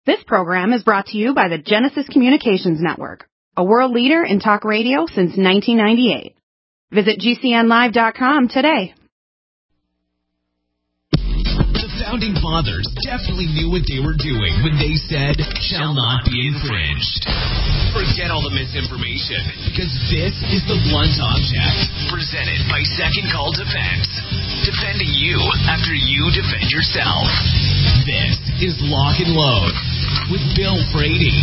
This program is brought to you by the Genesis Communications Network, a world leader in talk radio since 1998. Visit GCNlive.com today. The Founding Fathers definitely knew what they were doing when they said, shall not be infringed. Forget all the misinformation, because this is the blunt object, presented by Second Call Defense. Defending you after you defend yourself. This is Lock and Load with Bill Frady.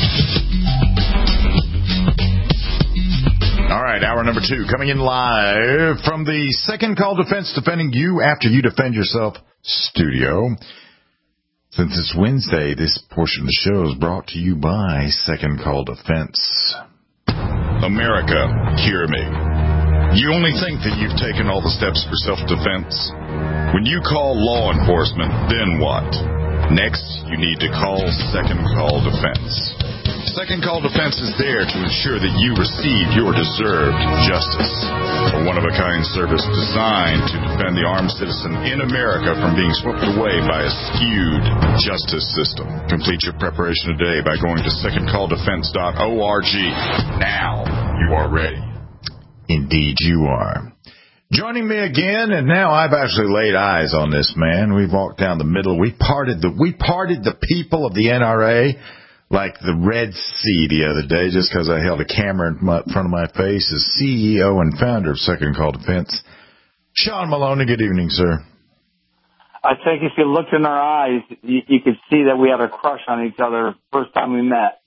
All right, hour number 2 coming in live from the Second Call Defense, defending you after you defend yourself studio. Since it's Wednesday, this portion of the show is brought to you by Second Call Defense. America, hear me. You only think that you've taken all the steps for self-defense. When you call law enforcement, then what? Next, you need to call Second Call Defense. Second Call Defense is there to ensure that you receive your deserved justice. A one-of-a-kind service designed to defend the armed citizen in America from being swept away by a skewed justice system. Complete your preparation today by going to secondcalldefense.org. Now you are ready. Indeed you are. Joining me again, and now I've actually laid eyes on this man. We've walked down the middle. We parted the people of the NRA like the Red Sea the other day, just because I held a camera in front of my face as CEO and founder of Second Call Defense. Sean Maloney, good evening, sir. I think if you looked in our eyes, you could see that we had a crush on each other first time we met.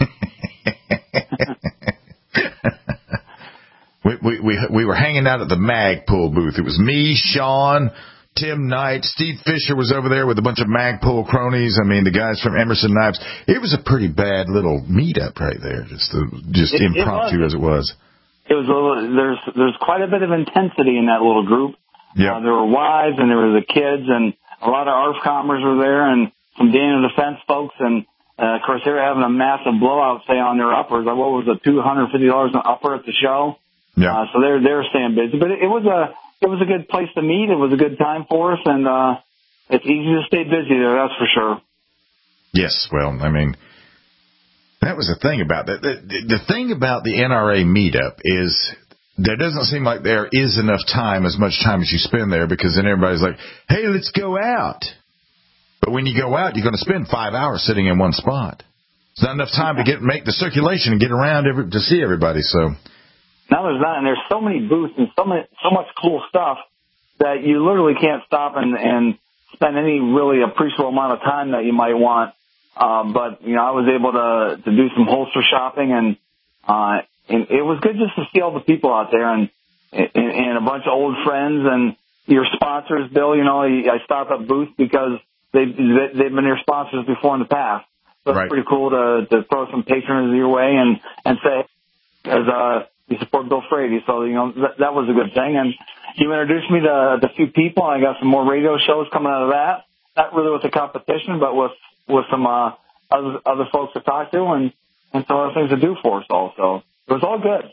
We were hanging out at the Magpul booth. It was me, Sean, Tim Knight, Steve Fisher was over there with a bunch of Magpul cronies. I mean, the guys from Emerson Knives. It was a pretty bad little meetup right there, just impromptu as it was. It was a little, there's quite a bit of intensity in that little group. Yeah. There were wives and there were the kids and a lot of ARFCOMers were there and some Daniel Defense folks and of course they were having a massive blowout, say, on their uppers. Like, what was it, $250 an upper at the show? Yeah. So they're staying busy, but it was a good place to meet. It was a good time for us, and it's easy to stay busy there. That's for sure. Yes, well, I mean, that was the thing about that. The thing about the NRA meetup is there doesn't seem like there is enough time, as much time as you spend there, because then everybody's like, "Hey, let's go out." But when you go out, you're going to spend 5 hours sitting in one spot. It's not enough time to make the circulation and get around to see everybody. So. No, there's not, and there's so many booths and so much cool stuff that you literally can't stop and spend any really appreciable amount of time that you might want. But I was able to do some holster shopping, and it was good just to see all the people out there and a bunch of old friends and your sponsors. Bill, I stopped at booth because they've been your sponsors before in the past. So it's pretty cool to throw some patronage your way and say, you support Bill Frady, so that was a good thing. And you introduced me to a few people. I got some more radio shows coming out of that. Not really with the competition, but with some other folks to talk to and some other things to do for us all. So it was all good.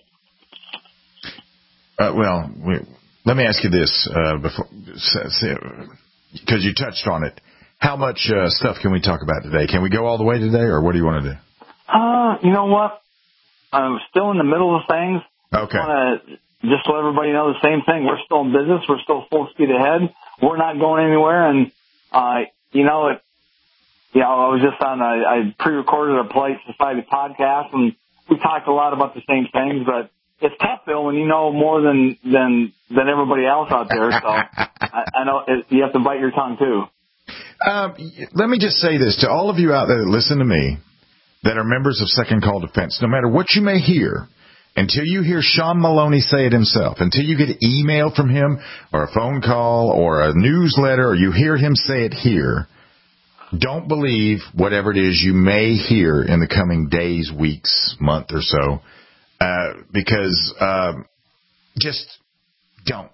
Let me ask you this before, because you touched on it. How much stuff can we talk about today? Can we go all the way today, or what do you want to do? You know what? I'm still in the middle of things. Okay. I want to just let everybody know the same thing. We're still in business. We're still full speed ahead. We're not going anywhere. And, I was just I pre-recorded a Polite Society podcast, and we talked a lot about the same things, but it's tough, Bill, when you know more than everybody else out there. So I know you have to bite your tongue, too. Let me just say this to all of you out there that listen to me, that are members of Second Call Defense. No matter what you may hear, until you hear Sean Maloney say it himself, until you get an email from him or a phone call or a newsletter or you hear him say it here, don't believe whatever it is you may hear in the coming days, weeks, month or so, because just don't.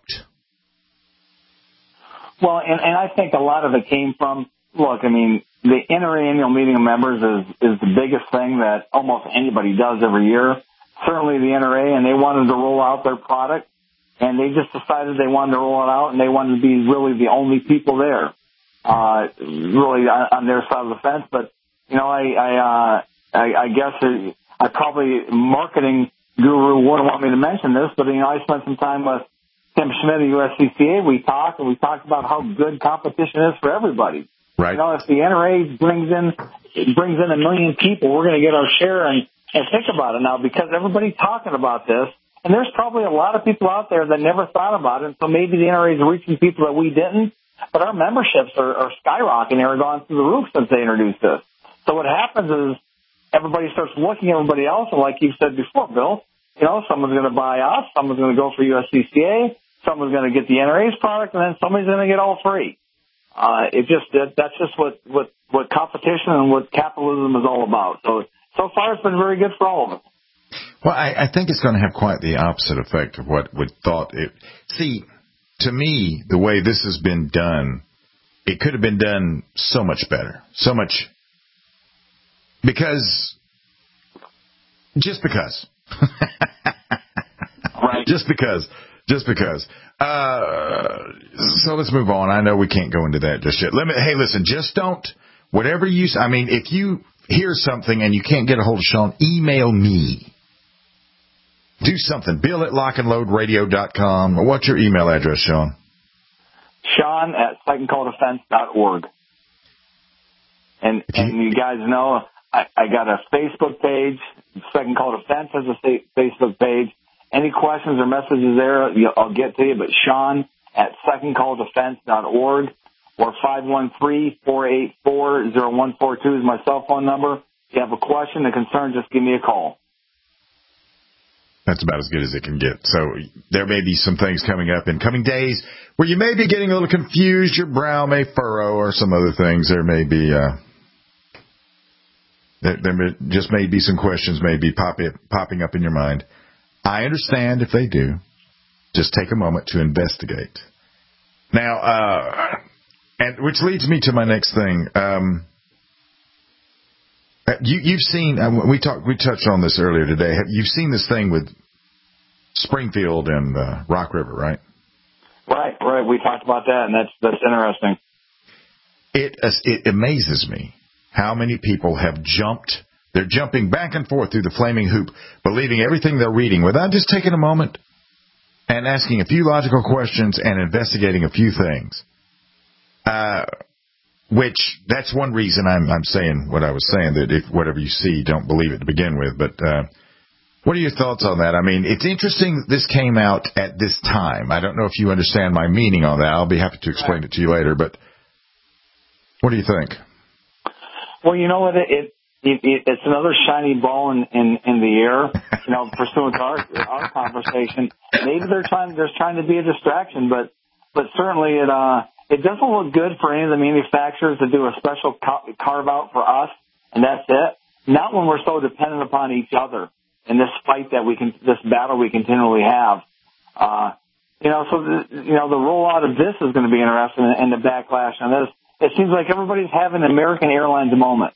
Well, and I think a lot of it came from, look, I mean, the interannual meeting of members is the biggest thing that almost anybody does every year. Certainly the NRA, and they wanted to roll out their product, and they just decided they wanted to roll it out, and they wanted to be really the only people there, really on their side of the fence. But I guess I probably marketing guru wouldn't want me to mention this, but I spent some time with Tim Schmidt of USCCA. We talked about how good competition is for everybody. Right. If the NRA brings in 1 million people, we're going to get our share. And think about it now, because everybody's talking about this, and there's probably a lot of people out there that never thought about it. So maybe the NRA is reaching people that we didn't, but our memberships are skyrocketing. They're going through the roof since they introduced this. So what happens is everybody starts looking at everybody else, and like you said before, Bill, someone's going to buy us, someone's going to go for USCCA, someone's going to get the NRA's product, and then somebody's going to get all three. That's just what competition and what capitalism is all about. So far it's been very good for all of us. Well, I think it's going to have quite the opposite effect of what we thought it. See, to me, the way this has been done, it could have been done so much better, so much. Just because. Right. Just because. So let's move on. I know we can't go into that just yet. Hey, listen, just don't, whatever if you hear something and you can't get a hold of Sean, email me. Do something. Bill at lockandloadradio.com. What's your email address, Sean? Sean at secondcalldefense.org. And you guys know, I got a Facebook page. Second Call Defense has a Facebook page. Any questions or messages there, I'll get to you. But Sean at secondcalldefense.org or 513-484-0142 is my cell phone number. If you have a question, a concern, just give me a call. That's about as good as it can get. So there may be some things coming up in coming days where you may be getting a little confused. Your brow may furrow or some other things. There may be there just may be some questions may be popping up in your mind. I understand if they do. Just take a moment to investigate. Now, and which leads me to my next thing. You've seen, we touched on this earlier today. You've seen this thing with Springfield and Rock River, right? Right. We talked about that, and that's interesting. It amazes me how many people have jumped. They're jumping back and forth through the flaming hoop, believing everything they're reading without just taking a moment and asking a few logical questions and investigating a few things. Which, that's one reason I'm saying what I was saying, that if whatever you see, don't believe it to begin with. But what are your thoughts on that? I mean, it's interesting this came out at this time. I don't know if you understand my meaning on that. I'll be happy to explain it to you later. But what do you think? Well, you know what? It's another shiny ball in the air, pursuant to our conversation. Maybe there's trying to be a distraction, but certainly it doesn't look good for any of the manufacturers to do a special carve out for us, and that's it. Not when we're so dependent upon each other in this fight this battle we continually have. The rollout of this is going to be interesting, and the backlash on this. It seems like everybody's having an American Airlines moment.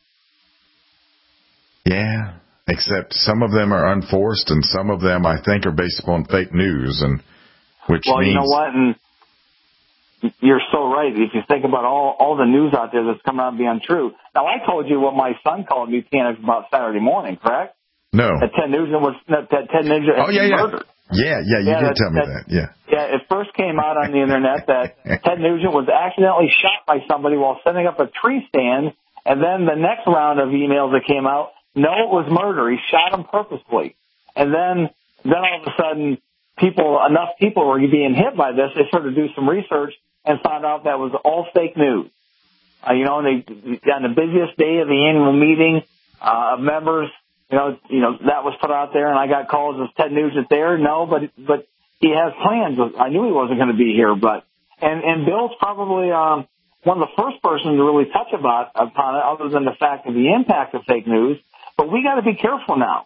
Yeah, except some of them are unforced, and some of them, I think, are based upon fake news, which means... you know what? And you're so right. If you think about all the news out there that's coming out to be untrue. Now, I told you what my son called me panicked about Saturday morning, correct? No. That Ted Nugent was murdered. Yeah, you did tell me that. Yeah. Yeah, it first came out on the internet that Ted Nugent was accidentally shot by somebody while setting up a tree stand, and then the next round of emails that came out, no, it was murder. He shot him purposefully. And then all of a sudden, enough people were being hit by this, they started to do some research and found out that was all fake news. And on the busiest day of the annual meeting of members, that was put out there, and I got calls, is Ted Nugent there? No, but he has plans. I knew he wasn't going to be here, and Bill's probably one of the first persons to really touch upon it, other than the fact of the impact of fake news. But we got to be careful now.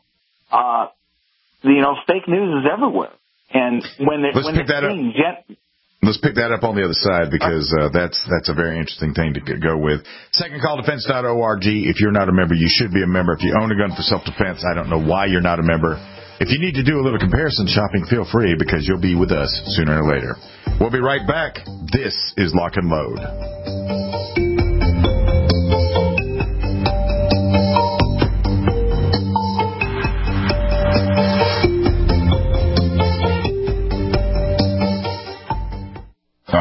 Fake news is everywhere, and Let's pick that up on the other side, because that's a very interesting thing to go with. SecondCallDefense.org. If you're not a member, you should be a member. If you own a gun for self-defense, I don't know why you're not a member. If you need to do a little comparison shopping, feel free, because you'll be with us sooner or later. We'll be right back. This is Lock and Load.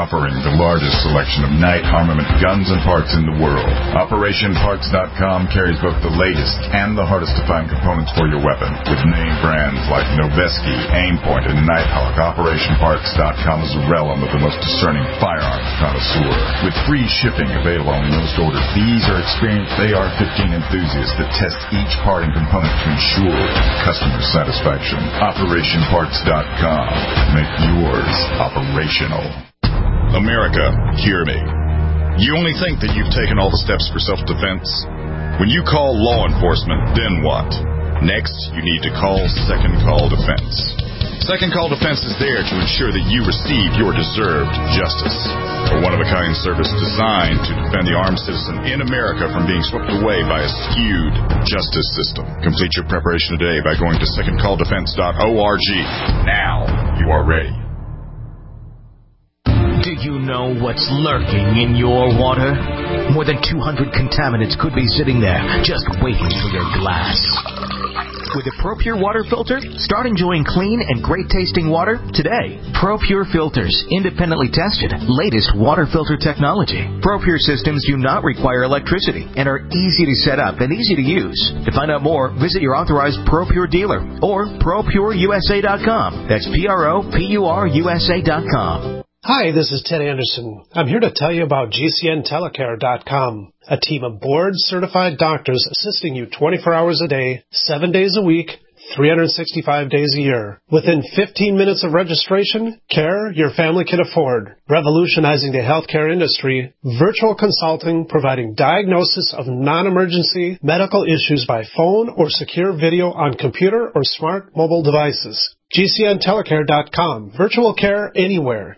offering the largest selection of night armament guns and parts in the world. OperationParts.com carries both the latest and the hardest to find components for your weapon. With name brands like Noveske, Aimpoint, and Nighthawk, OperationParts.com is a realm of the most discerning firearms connoisseur. With free shipping available on most orders, these are experienced AR-15 enthusiasts that test each part and component to ensure customer satisfaction. OperationParts.com. Make yours operational. America, hear me. You only think that you've taken all the steps for self-defense? When you call law enforcement, then what? Next, you need to call Second Call Defense. Second Call Defense is there to ensure that you receive your deserved justice. A one-of-a-kind service designed to defend the armed citizen in America from being swept away by a skewed justice system. Complete your preparation today by going to secondcalldefense.org. Now you are ready. Do you know what's lurking in your water? More than 200 contaminants could be sitting there, just waiting for your glass. With a ProPure water filter, start enjoying clean and great-tasting water today. ProPure filters, independently tested, latest water filter technology. ProPure systems do not require electricity and are easy to set up and easy to use. To find out more, visit your authorized ProPure dealer or ProPureUSA.com. That's ProPureUSA.com. Hi, this is Ted Anderson. I'm here to tell you about GCNTelecare.com, a team of board-certified doctors assisting you 24 hours a day, 7 days a week, 365 days a year. Within 15 minutes of registration, care your family can afford. Revolutionizing the healthcare industry, virtual consulting providing diagnosis of non-emergency medical issues by phone or secure video on computer or smart mobile devices. GCNTelecare.com, virtual care anywhere.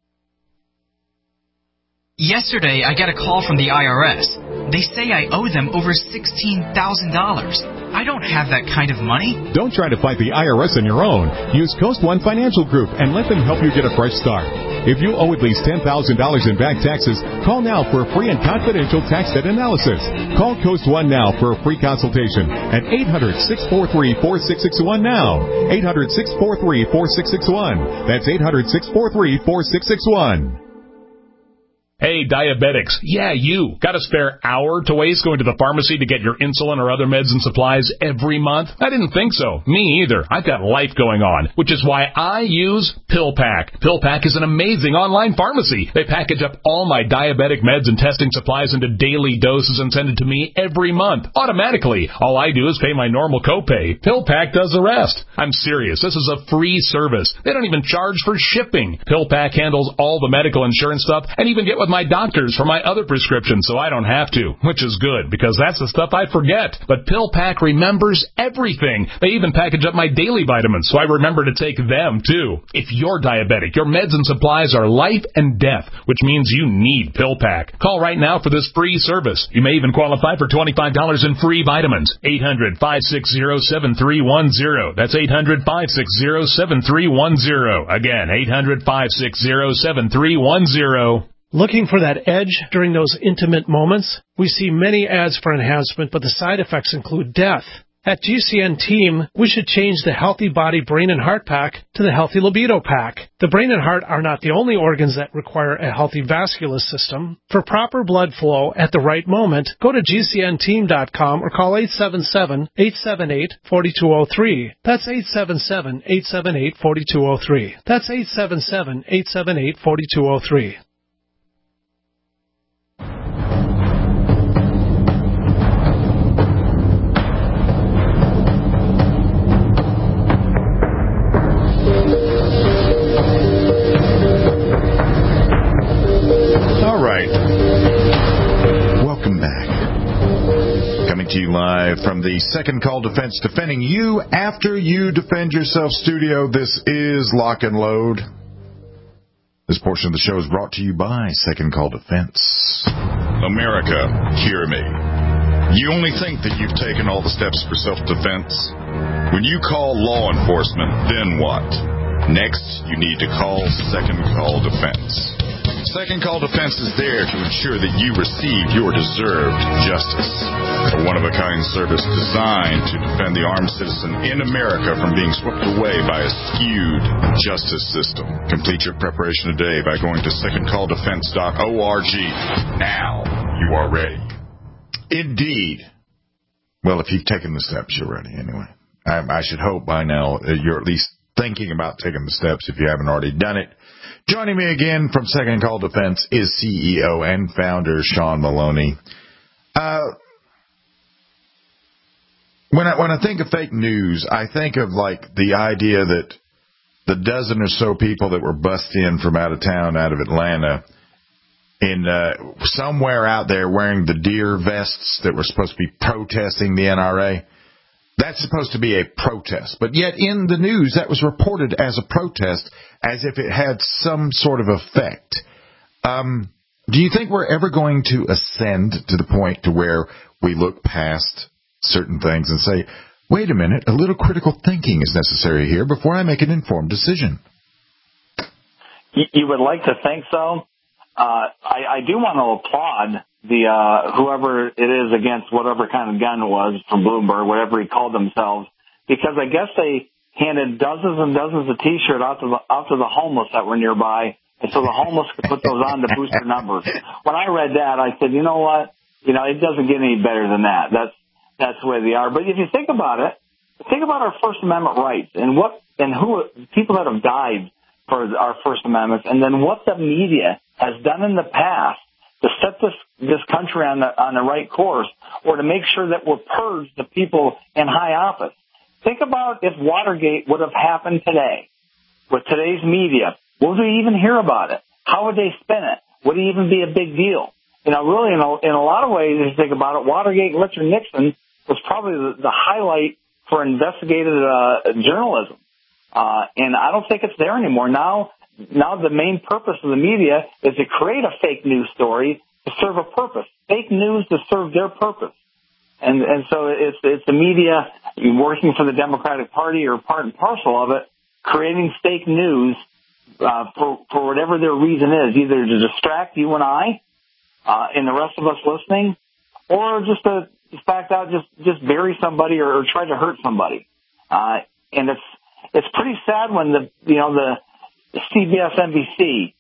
Yesterday, I got a call from the IRS. They say I owe them over $16,000. I don't have that kind of money. Don't try to fight the IRS on your own. Use Coast One Financial Group and let them help you get a fresh start. If you owe at least $10,000 in back taxes, call now for a free and confidential tax debt analysis. Call Coast One now for a free consultation at 800-643-4661 now. 800-643-4661. That's 800-643-4661. Hey, diabetics. Yeah, you. Got a spare hour to waste going to the pharmacy to get your insulin or other meds and supplies every month? I didn't think so. Me either. I've got life going on, which is why I use PillPack. PillPack is an amazing online pharmacy. They package up all my diabetic meds and testing supplies into daily doses and send it to me every month, automatically. All I do is pay my normal copay. PillPack does the rest. I'm serious. This is a free service. They don't even charge for shipping. PillPack handles all the medical insurance stuff and even get with my doctors for my other prescriptions so I don't have to, which is good because that's the stuff I forget. But PillPack remembers everything. They even package up my daily vitamins so I remember to take them too. If you're diabetic, your meds and supplies are life and death, which means you need PillPack. Call right now for this free service. You may even qualify for $25 in free vitamins. 800-560-7310. That's 800-560-7310. Again, 800-560-7310. Looking for that edge during those intimate moments? We see many ads for enhancement, but the side effects include death. At GCN Team, we should change the Healthy Body, Brain, and Heart Pack to the Healthy Libido Pack. The brain and heart are not the only organs that require a healthy vascular system. For proper blood flow at the right moment, go to GCNteam.com or call 877-878-4203. That's 877-878-4203. That's 877-878-4203. To you live from the Second Call Defense, defending you after you defend yourself studio. This is Lock and Load. This portion of the show is brought to you by Second Call Defense. America, hear me. You only think that you've taken all the steps for self-defense? When you call law enforcement, then what? Next, you need to call Second Call Defense. Second Call Defense is there to ensure that you receive your deserved justice. A one-of-a-kind service designed to defend the armed citizen in America from being swept away by a skewed justice system. Complete your preparation today by going to secondcalldefense.org. Now you are ready. Indeed. Well, if you've taken the steps, you're ready anyway. I should hope by now you're at least thinking about taking the steps if you haven't already done it. Joining me again from Second Call Defense is CEO and founder Sean Maloney. When I think of fake news, I think of like the idea that the dozen or so people that were bussed in from out of town, out of Atlanta, in somewhere out there wearing the deer vests that were supposed to be protesting the NRA. That's supposed to be a protest. But yet in the news, that was reported as a protest, as if it had some sort of effect. Do you think we're ever going to ascend to the point to where we look past certain things and say, wait a minute, a little critical thinking is necessary here before I make an informed decision? You would like to think so. I do want to applaud the whoever it is against whatever kind of gun it was from Bloomberg, whatever he called themselves, because I guess they handed dozens and dozens of T-shirts out to the homeless that were nearby, and so the homeless could put those on to boost their numbers. When I read that, I said, you know what? You know, it doesn't get any better than that. That's the way they are. But if you think about it, think about our First Amendment rights and who people that have died for our First Amendment, and then what the media has done in the past to set this country on the right course, or to make sure that we're purged the people in high office. Think about if Watergate would have happened today with today's media. Would we even hear about it? How would they spin it? Would it even be a big deal? You know, really, in a lot of ways, if you think about it, Watergate and Richard Nixon was probably the highlight for investigative journalism. And I don't think it's there anymore. Now the main purpose of the media is to create a fake news story to serve a purpose. Fake news to serve their purpose. And so it's the media working for the Democratic Party or part and parcel of it, creating fake news for whatever their reason is, either to distract you and I and the rest of us listening, or just to fact out, just bury somebody or try to hurt somebody. And it's pretty sad when the CBS, NBC,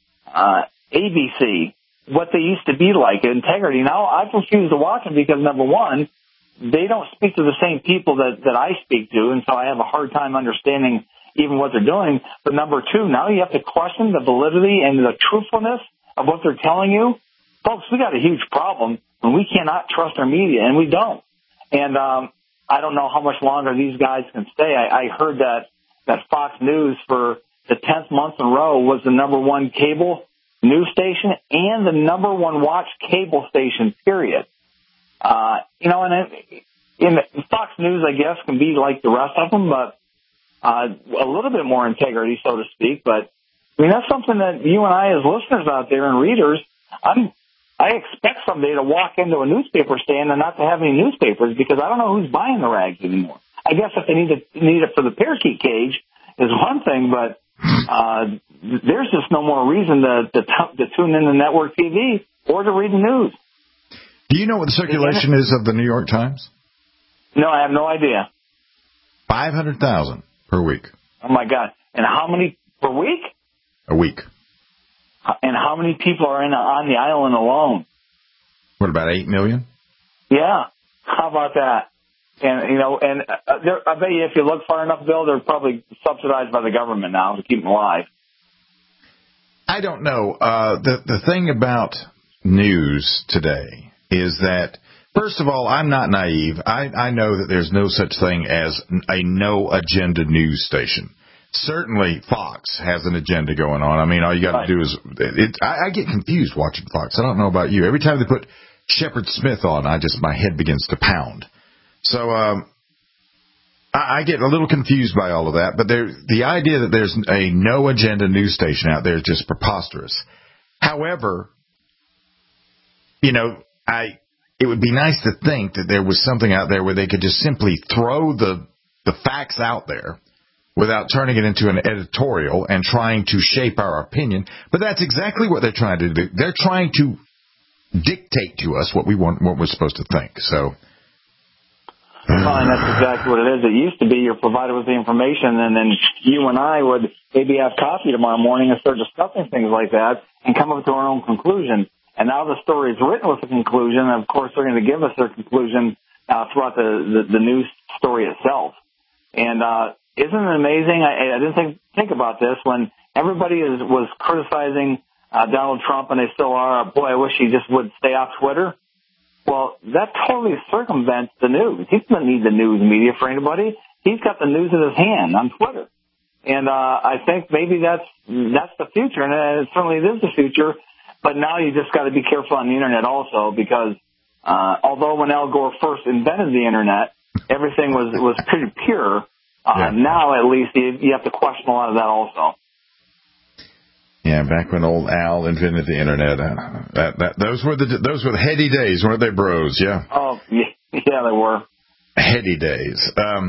ABC, what they used to be like, integrity. Now I've refused to watch them because, number one, they don't speak to the same people that I speak to, and so I have a hard time understanding even what they're doing. But number two, now you have to question the validity and the truthfulness of what they're telling you. Folks, we got a huge problem when we cannot trust our media, and we don't. And I don't know how much longer these guys can stay. I heard that Fox News for the 10th month in a row was the number one cable news station and the number one watched cable station, period. And Fox News, I guess, can be like the rest of them, but a little bit more integrity, so to speak. But, I mean, that's something that you and I as listeners out there and readers, I expect someday to walk into a newspaper stand and not to have any newspapers, because I don't know who's buying the rags anymore. I guess if they need it for the parakeet cage is one thing, but there's just no more reason to tune in to network TV or to read the news. Do you know what the circulation is of the New York Times? No, I have no idea. 500,000 per week. Oh, my God. And how many per week? A week. And how many people are on the island alone? What, about 8 million? Yeah. How about that? And, I bet you if you look far enough, Bill, they're probably subsidized by the government now to keep them alive. I don't know. The thing about news today is that, first of all, I'm not naive. I know that there's no such thing as a no-agenda news station. Certainly, Fox has an agenda going on. I mean, all you got to do is I get confused watching Fox. I don't know about you. Every time they put Shepard Smith on, my head begins to pound. So I get a little confused by all of that. But the idea that there's a no-agenda news station out there is just preposterous. However, it would be nice to think that there was something out there where they could just simply throw the facts out there without turning it into an editorial and trying to shape our opinion. But that's exactly what they're trying to do. They're trying to dictate to us what we want, what we're supposed to think. So. Well, and that's exactly what it is. It used to be you're provided with the information, and then you and I would maybe have coffee tomorrow morning and start discussing things like that and come up to our own conclusion. And now the story is written with a conclusion, and of course they're going to give us their conclusion throughout the news story itself. And isn't it amazing? I didn't think about this when everybody was criticizing Donald Trump, and they still are. Boy, I wish he just would stay off Twitter. Well, that totally circumvents the news. He doesn't need the news media for anybody. He's got the news in his hand on Twitter. And I think maybe that's the future, and it certainly is the future. But now you just got to be careful on the Internet also, because although when Al Gore first invented the Internet, everything was pretty pure, now at least you have to question a lot of that also. Yeah, back when old Al invented the Internet, those were the heady days, weren't they, bros? Yeah. Oh, yeah, they were heady days.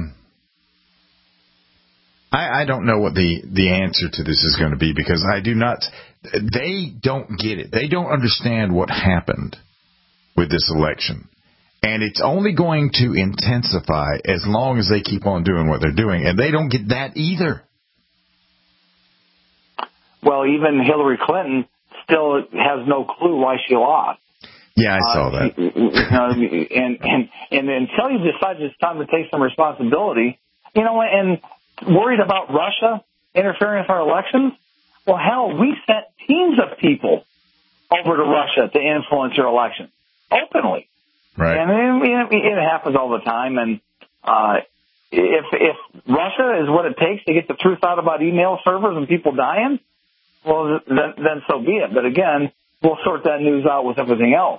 I don't know what the answer to this is going to be, because I do not. They don't get it. They don't understand what happened with this election, and it's only going to intensify as long as they keep on doing what they're doing, and they don't get that either. Well, even Hillary Clinton still has no clue why she lost. Yeah, I saw that. And until you decide it's time to take some responsibility, and worried about Russia interfering with our elections, well, hell, we sent teams of people over to Russia to influence your election openly. Right. And it happens all the time. And if Russia is what it takes to get the truth out about email servers and people dying, well, then so be it. But again, we'll sort that news out with everything else.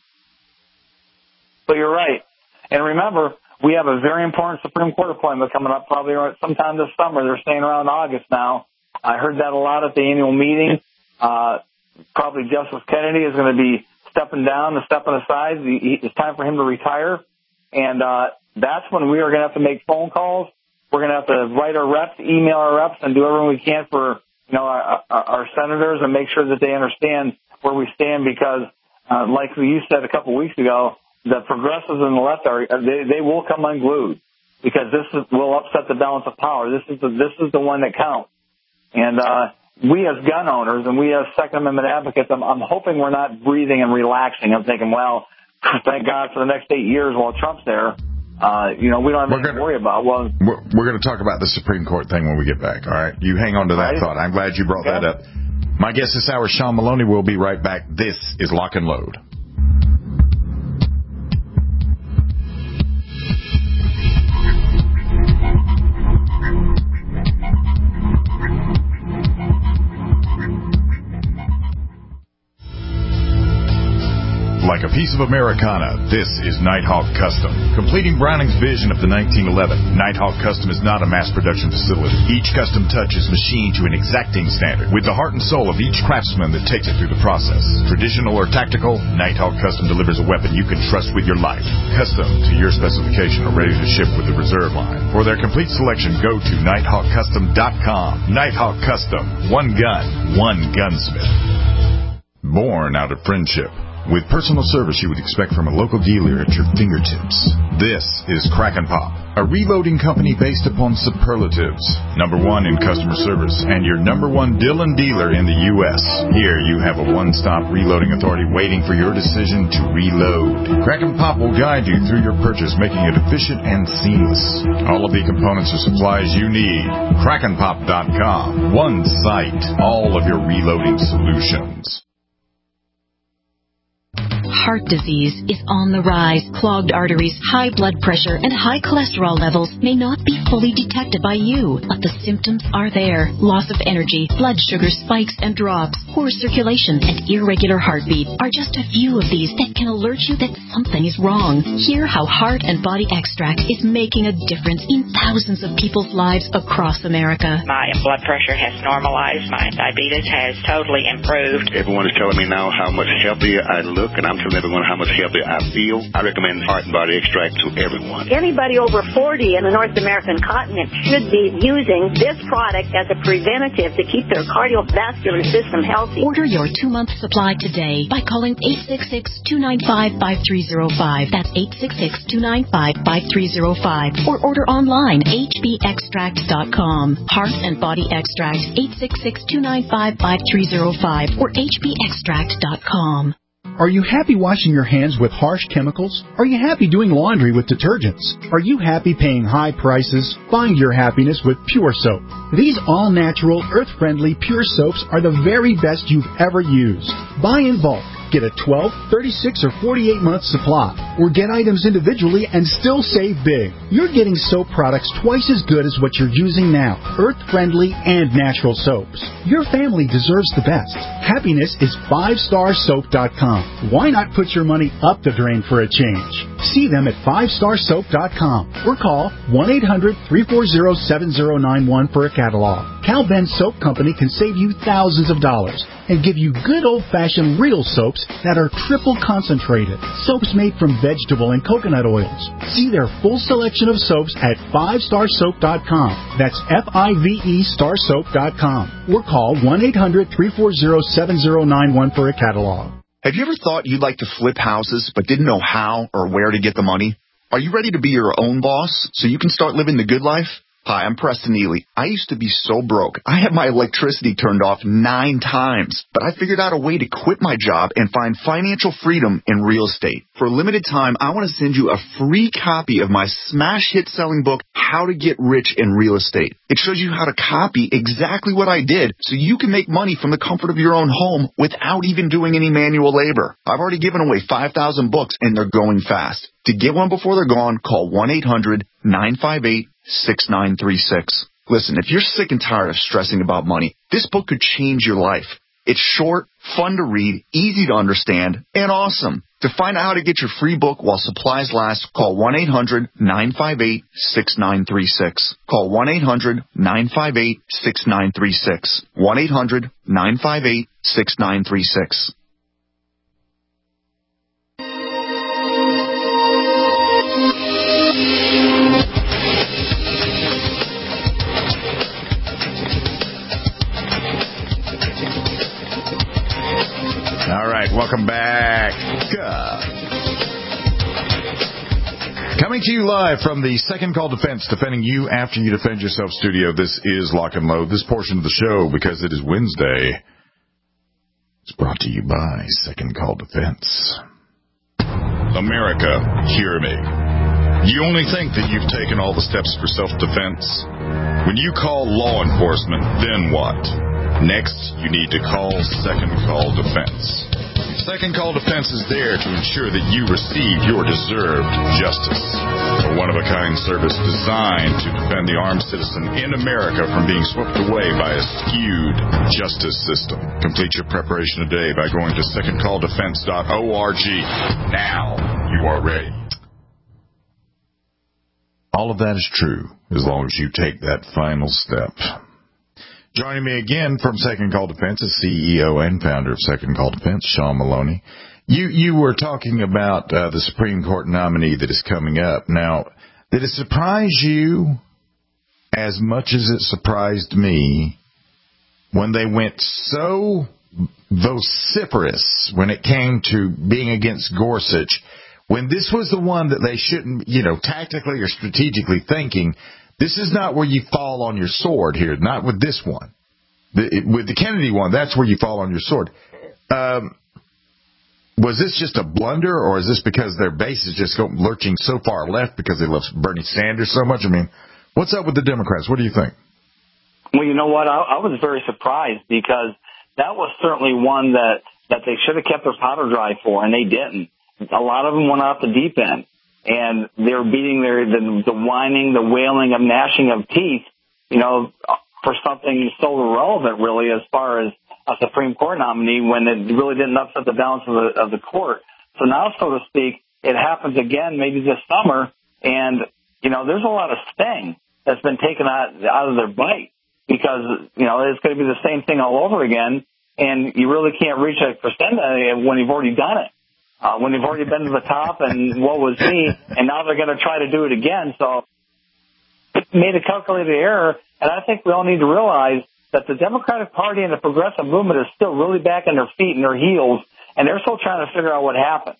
But you're right. And remember, we have a very important Supreme Court appointment coming up probably sometime this summer. They're saying around August now. I heard that a lot at the annual meeting. Probably Justice Kennedy is going to be stepping down and stepping aside. It's time for him to retire. And that's when we are going to have to make phone calls. We're going to have to write our reps, email our reps, and do everything we can for our senators and make sure that they understand where we stand, because like you said a couple weeks ago, the progressives and the left they will come unglued, because will upset the balance of power. This is the one that counts. And we as gun owners and we as Second Amendment advocates, I'm hoping we're not breathing and relaxing. I'm thinking, well, thank God for the next 8 years while Trump's there. We don't have anything to worry about. Well, we're going to talk about the Supreme Court thing when we get back. All right, you hang on to that thought. I'm glad you brought that up. My guest this hour, Sean Maloney. We'll be right back. This is Lock and Load. Like a piece of Americana, this is Nighthawk Custom. Completing Browning's vision of the 1911, Nighthawk Custom is not a mass production facility. Each custom touch is machined to an exacting standard, with the heart and soul of each craftsman that takes it through the process. Traditional or tactical, Nighthawk Custom delivers a weapon you can trust with your life. Custom to your specification or ready to ship with the reserve line. For their complete selection, go to nighthawkcustom.com. Nighthawk Custom. One gun, one gunsmith. Born out of friendship. With personal service you would expect from a local dealer at your fingertips. This is Kraken Pop, a reloading company based upon superlatives. #1 in customer service and your #1 Dillon dealer in the U.S. Here you have a one-stop reloading authority waiting for your decision to reload. Kraken Pop will guide you through your purchase, making it efficient and seamless. All of the components or supplies you need. KrakenPop.com. One site. All of your reloading solutions. Heart disease is on the rise. Clogged arteries, high blood pressure, and high cholesterol levels may not be fully detected by you, but the symptoms are there. Loss of energy, blood sugar spikes and drops, poor circulation, and irregular heartbeat are just a few of these that can alert you that something is wrong. Hear how Heart and Body Extract is making a difference in thousands of people's lives across America. My blood pressure has normalized. My diabetes has totally improved. Everyone is telling me now how much healthier I look, and I'm telling telling everyone how much healthier I feel, I recommend Heart and Body Extract to everyone. Anybody over 40 in the North American continent should be using this product as a preventative to keep their cardiovascular system healthy. Order your 2-month supply today by calling 866-295-5305. That's 866-295-5305. Or order online, hbextract.com. Heart and Body Extract, 866-295-5305 or hbextract.com. Are you happy washing your hands with harsh chemicals? Are you happy doing laundry with detergents? Are you happy paying high prices? Find your happiness with Pure Soap. These all-natural, earth-friendly Pure Soaps are the very best you've ever used. Buy in bulk. Get a 12, 36, or 48-month supply, or get items individually and still save big. You're getting soap products twice as good as what you're using now, earth-friendly and natural soaps. Your family deserves the best. Happiness is 5starsoap.com. Why not put your money up the drain for a change? See them at 5starsoap.com or call 1-800-340-7091 for a catalog. Cal Ben Soap Company can save you thousands of dollars and give you good old-fashioned real soaps that are triple concentrated. Soaps made from vegetable and coconut oils. See their full selection of soaps at 5starsoap.com. That's F-I-V-E starsoap.com. Or call 1-800-340-7091 for a catalog. Have you ever thought you'd like to flip houses but didn't know how or where to get the money? Are you ready to be your own boss so you can start living the good life? Hi, I'm Preston Neely. I used to be so broke. I had my electricity turned off 9 times, but I figured out a way to quit my job and find financial freedom in real estate. For a limited time, I want to send you a free copy of my smash hit selling book, How to Get Rich in Real Estate. It shows you how to copy exactly what I did so you can make money from the comfort of your own home without even doing any manual labor. I've already given away 5,000 books and they're going fast. To get one before they're gone, call 1-800-958-6936. Listen, if you're sick and tired of stressing about money, this book could change your life. It's short, fun to read, easy to understand, and awesome. To find out how to get your free book while supplies last, call 1-800-958-6936. Call 1-800-958-6936. 1-800-958-6936. All right, welcome back. Coming to you live from the Second Call Defense, defending you after you defend yourself studio. This is Lock and Load. This portion of the show, because it is Wednesday, is brought to you by Second Call Defense. America, hear me. You only think that you've taken all the steps for self-defense. When you call law enforcement, then what? Next, you need to call Second Call Defense. Second Call Defense is there to ensure that you receive your deserved justice. A one-of-a-kind service designed to defend the armed citizen in America from being swept away by a skewed justice system. Complete your preparation today by going to secondcalldefense.org. Now you are ready. All of that is true as long as you take that final step. Joining me again from Second Call Defense is CEO and founder of Second Call Defense, Sean Maloney. You were talking about the Supreme Court nominee that is coming up. Now, did it surprise you as much as it surprised me when they went so vociferous when it came to being against Gorsuch, when this was the one that they shouldn't, tactically or strategically thinking, this is not where you fall on your sword here, not with this one. With the Kennedy one, that's where you fall on your sword. Was this just a blunder, or is this because their base is just lurching so far left because they love Bernie Sanders so much? I mean, what's up with the Democrats? What do you think? Well, you know what? I was very surprised because that was certainly one that they should have kept their powder dry for, and they didn't. A lot of them went off the deep end. And they're beating the whining, the wailing of gnashing of teeth, for something so irrelevant, really, as far as a Supreme Court nominee, when it really didn't upset the balance of the court. So now, so to speak, it happens again, maybe this summer, and there's a lot of sting that's been taken out of their bite because it's going to be the same thing all over again, and you really can't reach a crescendo when you've already done it. when they've already been to the top and what was me, and now they're going to try to do it again. So it made a calculated error, and I think we all need to realize that the Democratic Party and the progressive movement is still really back on their feet and their heels, and they're still trying to figure out what happened.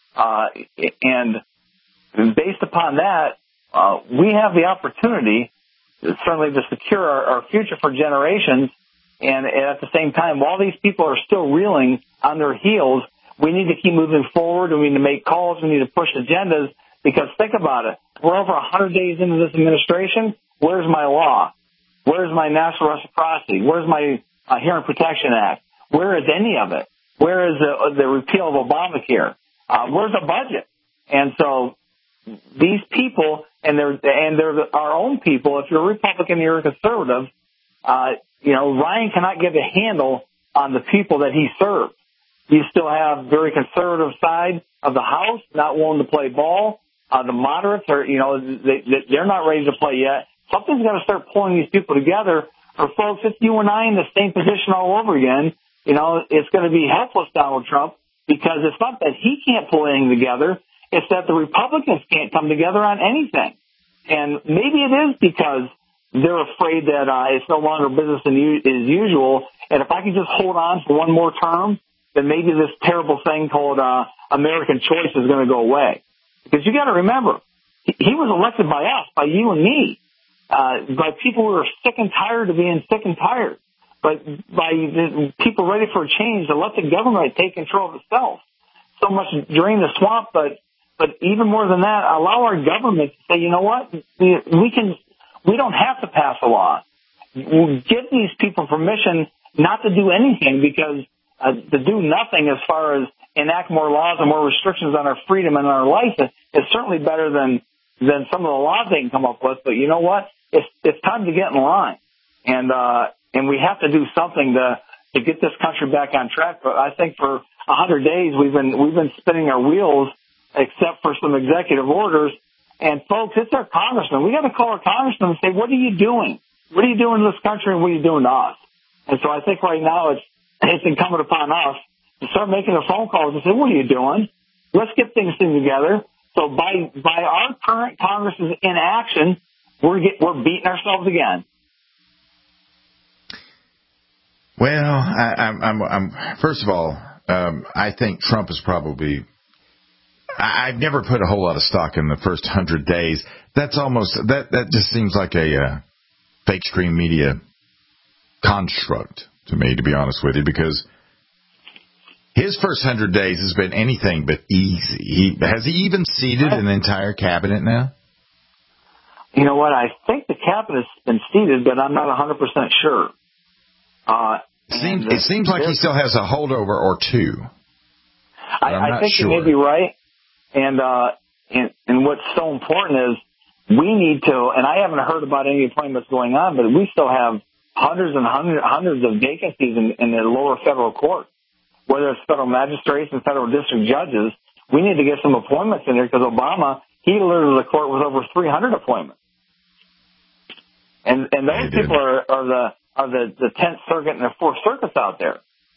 And based upon that, we have the opportunity, certainly, to secure our future for generations. And at the same time, while these people are still reeling on their heels, we need to keep moving forward, and we need to make calls, we need to push agendas, because think about it. We're over 100 days into this administration. Where's my law? Where's my national reciprocity? Where's my Hearing Protection Act? Where is any of it? Where is the repeal of Obamacare? Where's the budget? And so these people, and they're our own people. If you're a Republican, you're a conservative. Ryan cannot get a handle on the people that he serves. You still have very conservative side of the House not willing to play ball. The moderates are, they're not ready to play yet. Something's got to start pulling these people together. Or folks, it's you and I in the same position all over again. It's going to be helpless, Donald Trump, because it's not that he can't pull anything together. It's that the Republicans can't come together on anything. And maybe it is because they're afraid that it's no longer business as usual. And if I can just hold on for one more term, then maybe this terrible thing called American Choice is going to go away. Because you got to remember, he was elected by us, by you and me, by people who are sick and tired of being sick and tired, but by people ready for a change to let the government take control of itself. So much drain the swamp, but even more than that, allow our government to say, you know what, we don't have to pass a law. We'll give these people permission not to do anything, because to do nothing as far as enact more laws and more restrictions on our freedom and our life is certainly better than some of the laws they can come up with. But you know what? It's time to get in line, and we have to do something to get this country back on track. But I think for 100 days we've been spinning our wheels, except for some executive orders. And folks, it's our congressman. We got to call our congressman and say, what are you doing? What are you doing to this country, and what are you doing to us? And so I think right now it's incumbent upon us to start making the phone calls and say, what are you doing? Let's get things together. So by our current Congress's inaction, we're beating ourselves again. Well, I'm first of all, I think Trump is probably. I've never put a whole lot of stock in the first 100 days. That's almost that just seems like a fake screen media construct to me, to be honest with you, because his first 100 days has been anything but easy. Has he even seated an entire cabinet now? You know what? I think the cabinet's been seated, but I'm not 100% sure. It seems like he still has a holdover or two. I think you may be right. And what's so important is we need to, and I haven't heard about any appointments going on, but we still have hundreds of vacancies in the lower federal court, whether it's federal magistrates and federal district judges. We need to get some appointments in there, because Obama, he alerted the court with over 300 appointments. And those people are the 10th Circuit and the 4th Circuits out there.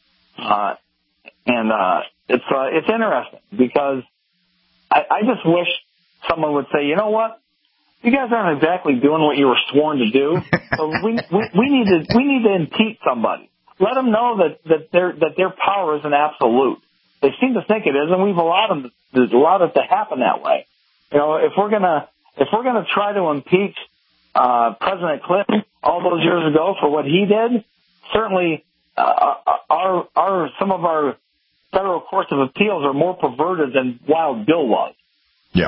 It's interesting, because I just wish someone would say, you know what, you guys aren't exactly doing what you were sworn to do. So we need to impeach somebody. Let them know that their power isn't absolute. They seem to think it is, and we've allowed it to happen that way. If we're gonna try to impeach President Clinton all those years ago for what he did, certainly some of our federal courts of appeals are more perverted than Wild Bill was. Yeah.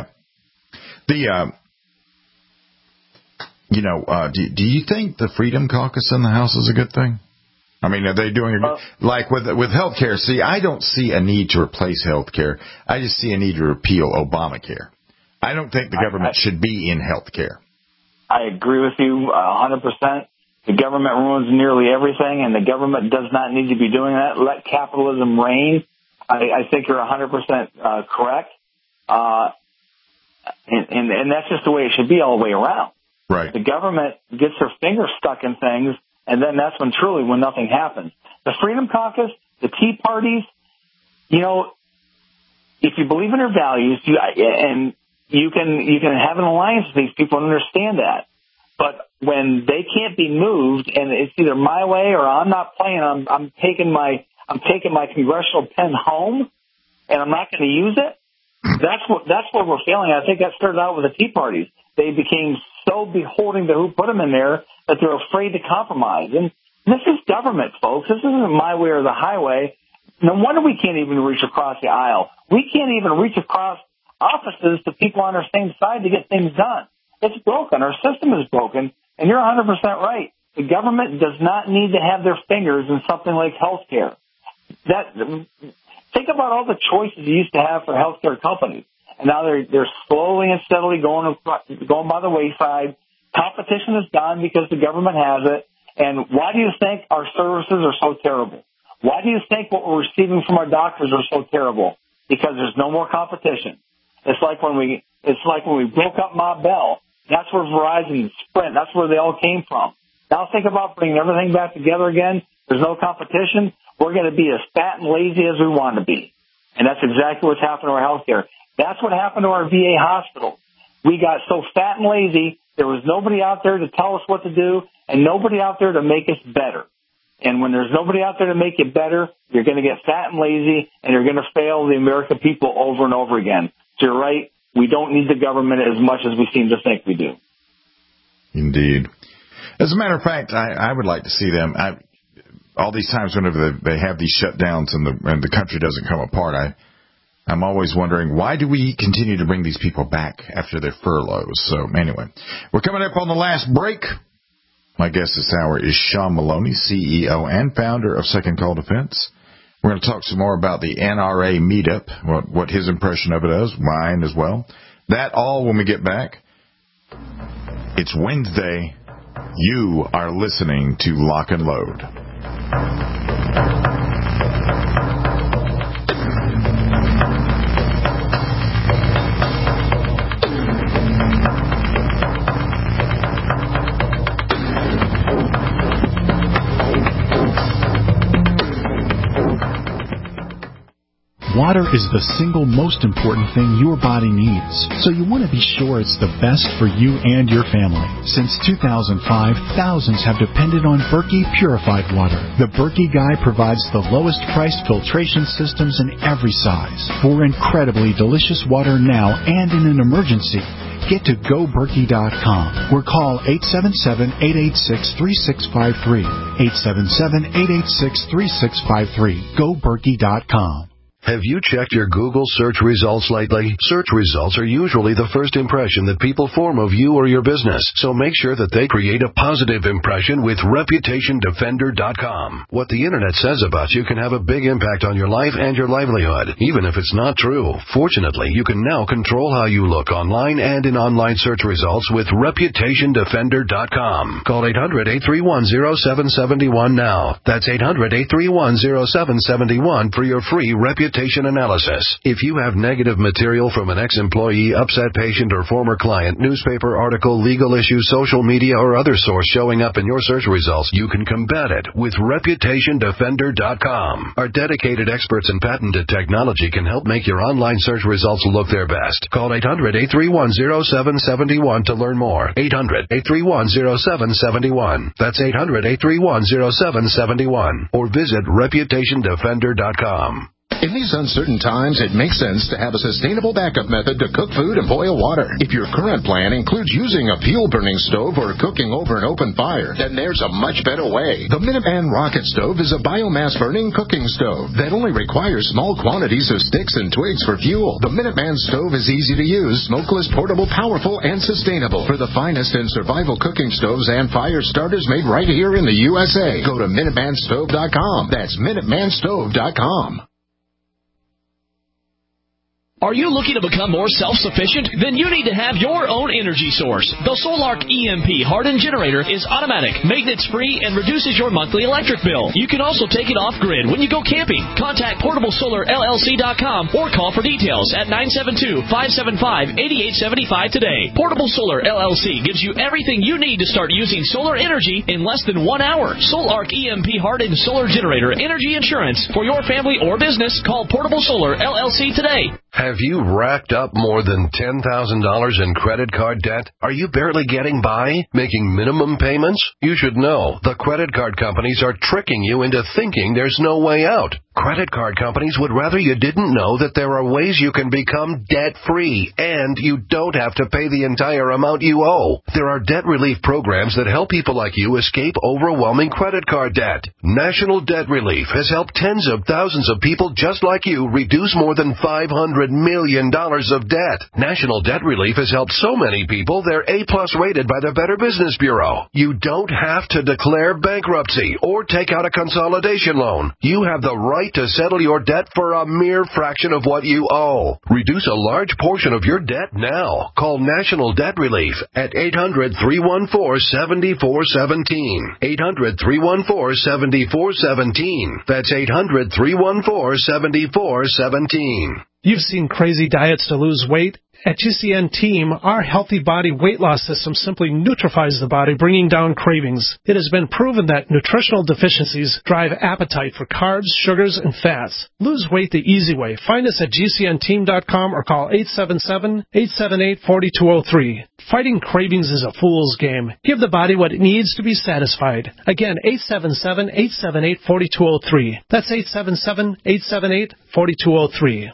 Do you think the Freedom Caucus in the House is a good thing? I mean, are they doing like with health care? See, I don't see a need to replace health care. I just see a need to repeal Obamacare. I don't think the government should be in health care. I agree with you 100%. The government ruins nearly everything, and the government does not need to be doing that. Let capitalism reign. I think you're 100% correct. And that's just the way it should be all the way around. Right. The government gets their fingers stuck in things, and then that's when nothing happens. The Freedom Caucus, the Tea Parties, if you believe in their values, you can have an alliance with these people and understand that. But when they can't be moved, and it's either my way or I'm not playing, I'm taking my congressional pen home, and I'm not going to use it. That's where we're failing. I think that started out with the Tea Parties. They became so beholden to who put them in there that they're afraid to compromise. And this is government, folks. This isn't my way or the highway. No wonder we can't even reach across the aisle. We can't even reach across offices to people on our same side to get things done. It's broken. Our system is broken. And you're 100% right. The government does not need to have their fingers in something like health care. Think about all the choices you used to have for healthcare companies, and now they're slowly and steadily going by the wayside. Competition is gone because the government has it. And why do you think our services are so terrible? Why do you think what we're receiving from our doctors are so terrible? Because there's no more competition. It's like when we broke up Ma Bell. That's where Verizon and Sprint. That's where they all came from. Now think about bringing everything back together again. There's no competition. We're going to be as fat and lazy as we want to be. And that's exactly what's happened to our healthcare. That's what happened to our VA hospital. We got so fat and lazy, there was nobody out there to tell us what to do and nobody out there to make us better. And when there's nobody out there to make you better, you're going to get fat and lazy, and you're going to fail the American people over and over again. So you're right. We don't need the government as much as we seem to think we do. Indeed. As a matter of fact, I would like to see them. All these times whenever they have these shutdowns and the country doesn't come apart, I'm always wondering, why do we continue to bring these people back after their furloughs? So anyway, we're coming up on the last break. My guest this hour is Sean Maloney, CEO and founder of Second Call Defense. We're going to talk some more about the NRA meetup, what his impression of it is, mine as well. That all when we get back. It's Wednesday. You are listening to Lock and Load. Water is the single most important thing your body needs, so you want to be sure it's the best for you and your family. Since 2005, thousands have depended on Berkey Purified Water. The Berkey Guy provides the lowest priced filtration systems in every size for incredibly delicious water now and in an emergency. Get to GoBerkey.com or call 877-886-3653. 877-886-3653. GoBerkey.com. Have you checked your Google search results lately? Search results are usually the first impression that people form of you or your business, so make sure that they create a positive impression with ReputationDefender.com. What the Internet says about you can have a big impact on your life and your livelihood, even if it's not true. Fortunately, you can now control how you look online and in online search results with ReputationDefender.com. Call 800-831-0771 now. That's 800-831-0771 for your free reputation analysis. If you have negative material from an ex-employee, upset patient, or former client, newspaper article, legal issue, social media, or other source showing up in your search results, you can combat it with ReputationDefender.com. Our dedicated experts in patented technology can help make your online search results look their best. Call 800-831-0771 to learn more. 800-831-0771. That's 800-831-0771. Or visit ReputationDefender.com. In these uncertain times, it makes sense to have a sustainable backup method to cook food and boil water. If your current plan includes using a fuel-burning stove or cooking over an open fire, then there's a much better way. The Minuteman Rocket Stove is a biomass-burning cooking stove that only requires small quantities of sticks and twigs for fuel. The Minuteman Stove is easy to use, smokeless, portable, powerful, and sustainable. For the finest in survival cooking stoves and fire starters made right here in the USA, go to MinutemanStove.com. That's MinutemanStove.com. Are you looking to become more self-sufficient? Then you need to have your own energy source. The Solark EMP hardened generator is automatic, maintenance-free, and reduces your monthly electric bill. You can also take it off-grid when you go camping. Contact PortableSolarLLC.com or call for details at 972-575-8875 today. Portable Solar LLC gives you everything you need to start using solar energy in less than 1 hour. Solark EMP hardened solar generator energy insurance for your family or business. Call Portable Solar LLC today. Have you racked up more than $10,000 in credit card debt? Are you barely getting by, making minimum payments? You should know the credit card companies are tricking you into thinking there's no way out. Credit card companies would rather you didn't know that there are ways you can become debt-free, and you don't have to pay the entire amount you owe. There are debt relief programs that help people like you escape overwhelming credit card debt. National Debt Relief has helped tens of thousands of people just like you reduce more than $500 million of debt. National Debt Relief has helped so many people they're A-plus rated by the Better Business Bureau. You don't have to declare bankruptcy or take out a consolidation loan. You have the right to settle your debt for a mere fraction of what you owe. Reduce a large portion of your debt now. Call National Debt Relief at 800-314-7417. 800-314-7417. That's 800-314-7417. You've seen crazy diets to lose weight. At GCN Team, our Healthy Body Weight Loss System simply neutralizes the body, bringing down cravings. It has been proven that nutritional deficiencies drive appetite for carbs, sugars, and fats. Lose weight the easy way. Find us at GCNteam.com or call 877-878-4203. Fighting cravings is a fool's game. Give the body what it needs to be satisfied. Again, 877-878-4203. That's 877-878-4203.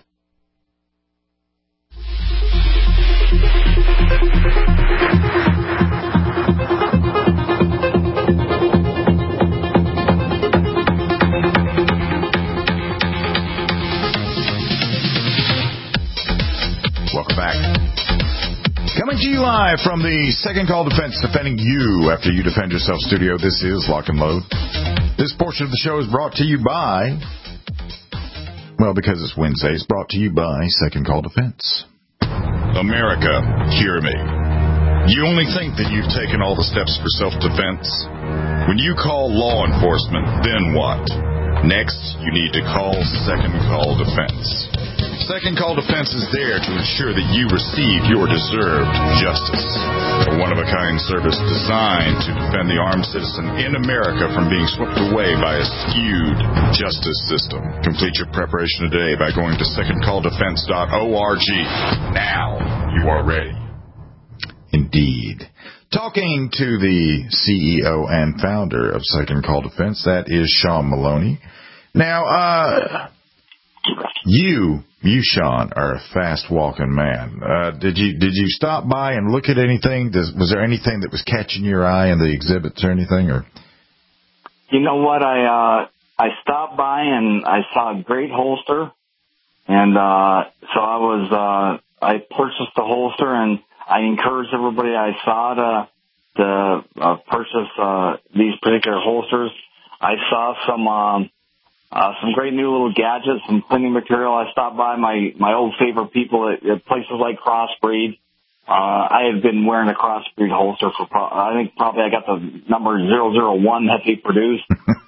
Welcome back. Coming to you live from the Second Call Defense, defending you after you defend yourself studio. This is Lock and Load. This portion of the show is brought to you by, well, because it's Wednesday, it's brought to you by Second Call Defense. America, hear me. You only think that you've taken all the steps for self-defense. When you call law enforcement, then what? Next, you need to call Second Call Defense. Second Call Defense is there to ensure that you receive your deserved justice. A one-of-a-kind service designed to defend the armed citizen in America from being swept away by a skewed justice system. Complete your preparation today by going to secondcalldefense.org. Now you are ready. Indeed. Talking to the CEO and founder of Second Call Defense, that is Sean Maloney. Now, you, Sean, are a fast-walking man. Did you stop by and look at anything? Was there anything that was catching your eye in the exhibits or anything? Or you know what? I stopped by and I saw a great holster, and so I purchased the holster, and I encouraged everybody I saw to purchase these particular holsters. I saw some great new little gadgets, some cleaning material. I stopped by my old favorite people at places like Crossbreed. I had been wearing a Crossbreed holster for I think probably I got the number 001 that they produced.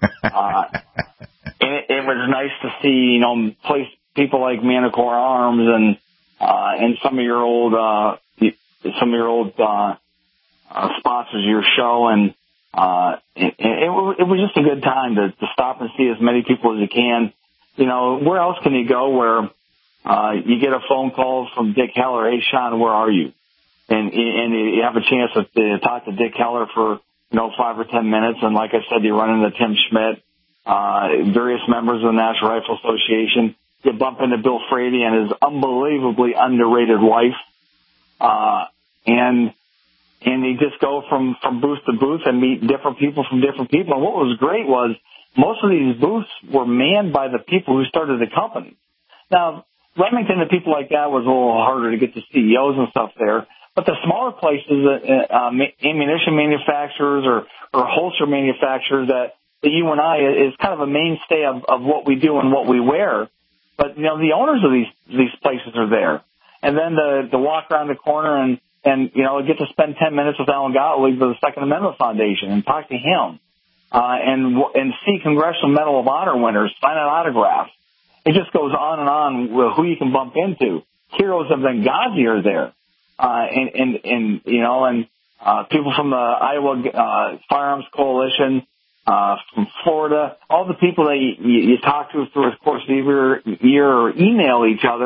And it was nice to see, people like Manticore Arms and some of your old sponsors of your show, and it was just a good time to stop and see as many people as you can. Where else can you go where you get a phone call from Dick Heller, hey, Sean, where are you? And you have a chance to talk to Dick Heller for, 5 or 10 minutes. And like I said, you run into Tim Schmidt, various members of the National Rifle Association. You bump into Bill Frady and his unbelievably underrated wife. And you just go from booth to booth and meet different people from different people. And what was great was most of these booths were manned by the people who started the company. Now, Remington and people like that was a little harder to get the CEOs and stuff there. But the smaller places, ammunition manufacturers or holster manufacturers that you and I is kind of a mainstay of what we do and what we wear. But, the owners of these places are there. And then to walk around the corner and get to spend 10 minutes with Alan Gottlieb of the Second Amendment Foundation and talk to him, and see Congressional Medal of Honor winners sign an autograph. It just goes on and on with who you can bump into. Heroes of Benghazi are there, and people from the Iowa Firearms Coalition, from Florida, all the people that you talk to through the course of the year or email each other.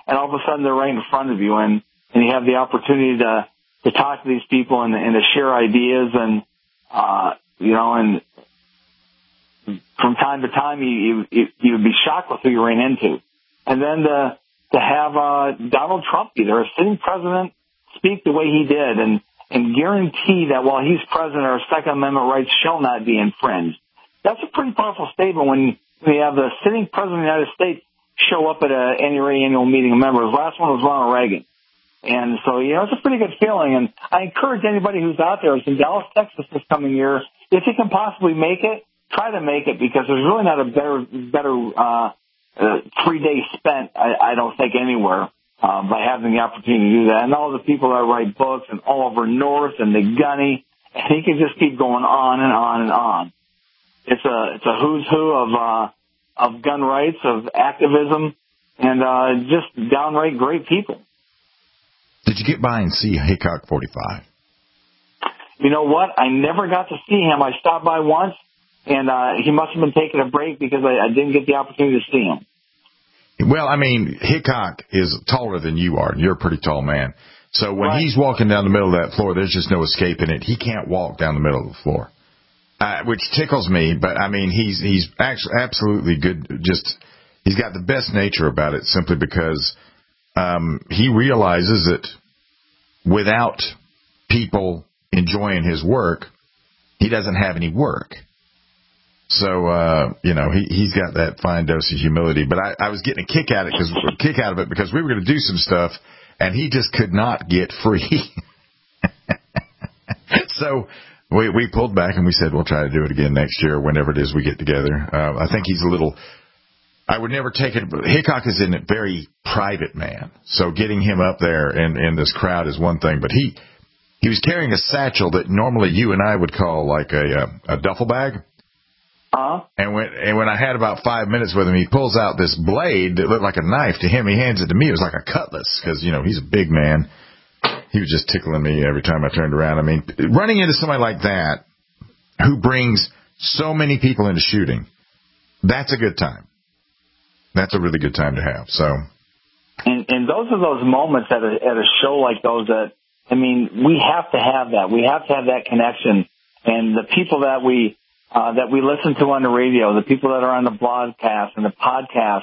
and all of a sudden they're right in front of you, and you have the opportunity to talk to these people and to share ideas, and and from time to time you'd be shocked with who you ran into. And then to have Donald Trump be there, a sitting president, speak the way he did, and guarantee that while he's president, our Second Amendment rights shall not be infringed. That's a pretty powerful statement when you have the sitting president of the United States show up at any annual meeting of members. The last one was Ronald Reagan. And so, it's a pretty good feeling. And I encourage anybody who's out there, it's in Dallas, Texas this coming year, if you can possibly make it, try to make it, because there's really not a better 3 days spent, I don't think, anywhere by having the opportunity to do that. And all the people that write books, and Oliver North and the Gunny, and he can just keep going on and on and on. It's a who's who of gun rights, of activism, and just downright great people. Did you get by and see Hickok 45? You know what? I never got to see him. I stopped by once, and he must have been taking a break because I didn't get the opportunity to see him. Well, I mean, Hickok is taller than you are, and you're a pretty tall man. So when he's walking down the middle of that floor, there's just no escaping it. He can't walk down the middle of the floor, which tickles me. But, I mean, he's actually absolutely good. Just he's got the best nature about it simply because he realizes that without people enjoying his work, he doesn't have any work. So, he's got that fine dose of humility. But I was getting a kick out of it because we were going to do some stuff, and he just could not get free. So we pulled back and we said we'll try to do it again next year whenever it is we get together. I think he's a little – I would never take it – Hickok is a very private man. So getting him up there in this crowd is one thing. But he was carrying a satchel that normally you and I would call like a duffel bag. And when I had about 5 minutes with him, he pulls out this blade that looked like a knife. To him, he hands it to me. It was like a cutlass because, he's a big man. He was just tickling me every time I turned around. I mean, running into somebody like that who brings so many people into shooting, that's a good time. That's a really good time to have. So, and those are those moments at a show like those that, I mean, we have to have that. We have to have that connection. And the people that we listen to on the radio, the people that are on the broadcast and the podcast,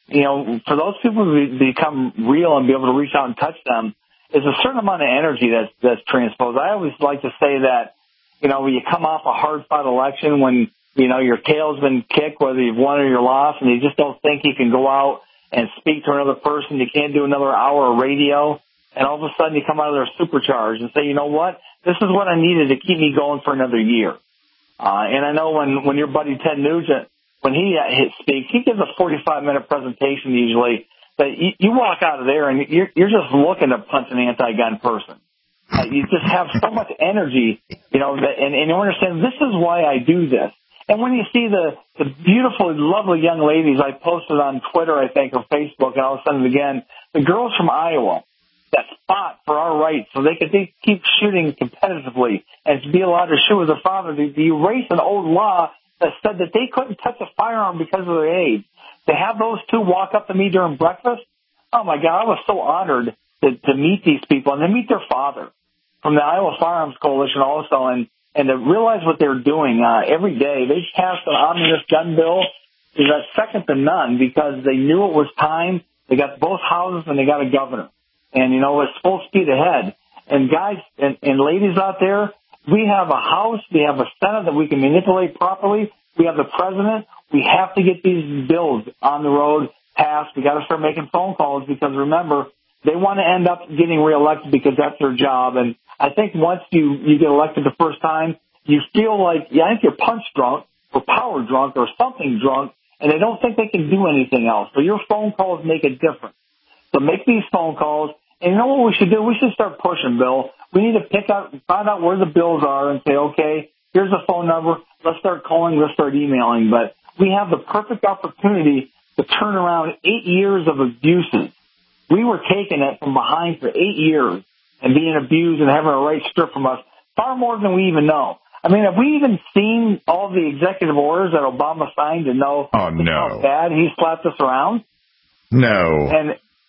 for those people to become real and be able to reach out and touch them is a certain amount of energy that's transposed. I always like to say that, when you come off a hard-fought election, when, your tail's been kicked, whether you've won or you're lost, and you just don't think you can go out and speak to another person, you can't do another hour of radio, and all of a sudden you come out of there supercharged and say, you know what, this is what I needed to keep me going for another year. And I know when your buddy Ted Nugent, when he speaks, he gives a 45-minute presentation usually, that you walk out of there and you're just looking to punch an anti-gun person. You just have so much energy, and you understand this is why I do this. And when you see the beautiful, lovely young ladies I posted on Twitter, I think, or Facebook, and I'll send it again, the girls from Iowa that fought for our rights so they could keep shooting competitively and to be allowed to shoot with their father, to erase an old law that said that they couldn't touch a firearm because of their age. To have those two walk up to me during breakfast, oh, my God, I was so honored to meet these people and to meet their father from the Iowa Firearms Coalition also, and to realize what they're doing every day. They passed an omnibus gun bill that's second to none because they knew it was time. They got both houses and they got a governor. And, it's full speed ahead. And guys and ladies out there, we have a House, we have a Senate that we can manipulate properly. We have the president. We have to get these bills on the road passed. We got to start making phone calls because, remember, they want to end up getting reelected because that's their job. And I think once you get elected the first time, you feel like, I think you're punch drunk or power drunk or something drunk, and they don't think they can do anything else. So your phone calls make a difference. So make these phone calls. And you know what we should do? We should start pushing, Bill. We need to find out where the bills are and say, okay, here's the phone number. Let's start calling. Let's start emailing. But we have the perfect opportunity to turn around 8 years of abuses. We were taking it from behind for 8 years and being abused and having our rights stripped from us far more than we even know. I mean, have we even seen all the executive orders that Obama signed to know how bad he slapped us around? No.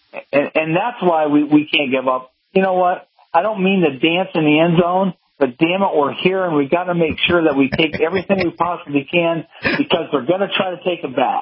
And that's why we can't give up. You know what? I don't mean to dance in the end zone, but damn it, we're here, and we've got to make sure that we take everything we possibly can because they're going to try to take it back.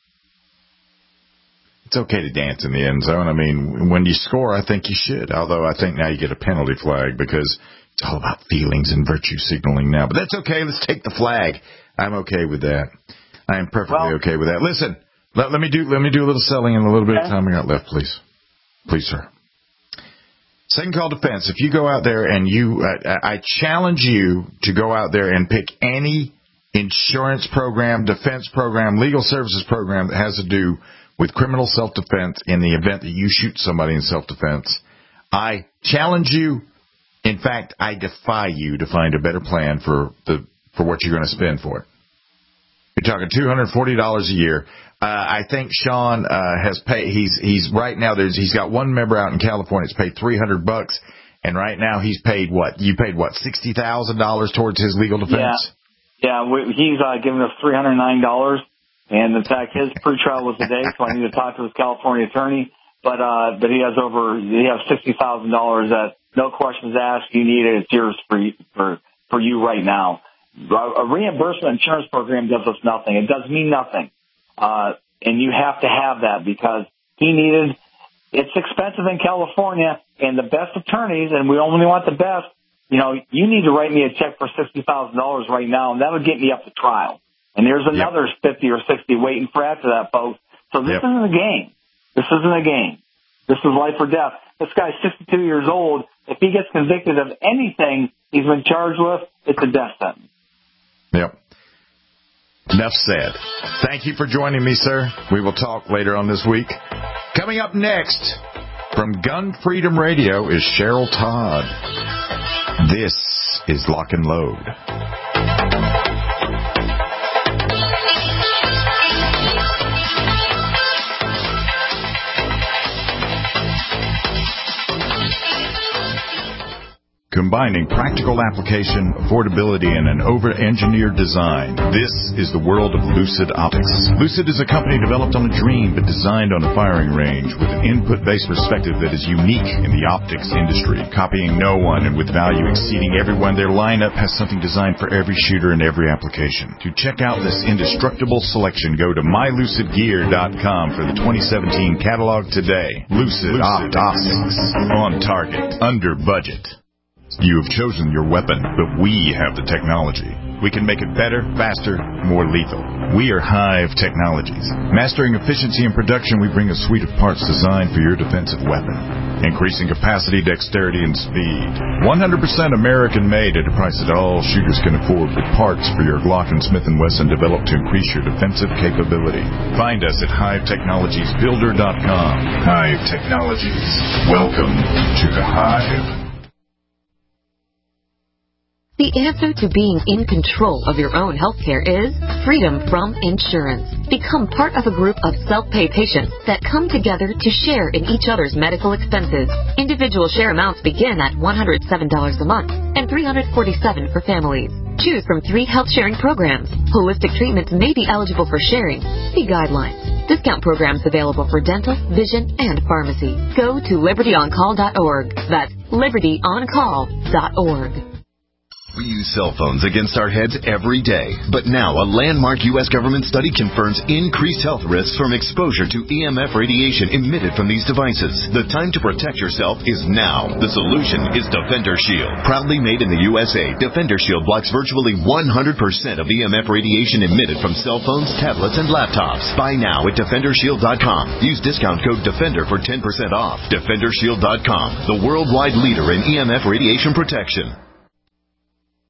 It's okay to dance in the end zone. I mean, when you score, I think you should. Although I think now you get a penalty flag because it's all about feelings and virtue signaling now. But that's okay. Let's take the flag. I'm okay with that. I am perfectly okay with that. Listen, let me do a little selling in a little bit of time we got left, please. Please, sir. Second Call Defense. If you go out there and I challenge you to go out there and pick any insurance program, defense program, legal services program that has to do with criminal self-defense in the event that you shoot somebody in self-defense. I challenge you. In fact, I defy you to find a better plan for what you're going to spend for it. You're talking $240 a year. I think Sean has paid. He's right now. He's got one member out in California that's paid $300, and right now he's paid what? You paid what? $60,000 towards his legal defense. Yeah. He's giving us $309, and in fact, his pretrial was today, so I need to talk to his California attorney. But he has $60,000 that no questions asked. You need it. It's yours for you right now. A reimbursement insurance program does us nothing. It does me nothing. And you have to have that because it's expensive in California, and the best attorneys, and we only want the best, you need to write me a check for $60,000 right now, and that would get me up to trial. And there's another 50 or 60 waiting for after that, folks. So this isn't a game. This isn't a game. This is life or death. This guy's 62 years old. If he gets convicted of anything he's been charged with, it's a death sentence. Yep. Enough said. Thank you for joining me, sir. We will talk later on this week. Coming up next from Gun Freedom Radio is Cheryl Todd. This is Lock and Load. Combining practical application, affordability, and an over-engineered design. This is the world of Lucid Optics. Lucid is a company developed on a dream but designed on a firing range with an input-based perspective that is unique in the optics industry. Copying no one and with value exceeding everyone, their lineup has something designed for every shooter and every application. To check out this indestructible selection, go to mylucidgear.com for the 2017 catalog today. Lucid Optics. On target. Under budget. You have chosen your weapon, but we have the technology. We can make it better, faster, more lethal. We are Hive Technologies. Mastering efficiency and production, we bring a suite of parts designed for your defensive weapon. Increasing capacity, dexterity, and speed. 100% American-made at a price that all shooters can afford with parts for your Glock and Smith & Wesson developed to increase your defensive capability. Find us at HiveTechnologiesBuilder.com. Hive Technologies. Welcome to the Hive. The answer to being in control of your own healthcare is freedom from insurance. Become part of a group of self-pay patients that come together to share in each other's medical expenses. Individual share amounts begin at $107 a month and $347 for families. Choose from 3 health sharing programs. Holistic treatments may be eligible for sharing. See guidelines. Discount programs available for dental, vision, and pharmacy. Go to libertyoncall.org. That's libertyoncall.org. We use cell phones against our heads every day, but now a landmark U.S. government study confirms increased health risks from exposure to EMF radiation emitted from these devices. The time to protect yourself is now. The solution is Defender Shield. Proudly made in the USA, Defender Shield blocks virtually 100% of EMF radiation emitted from cell phones, tablets, and laptops. Buy now at DefenderShield.com. Use discount code DEFENDER for 10% off. DefenderShield.com, the worldwide leader in EMF radiation protection.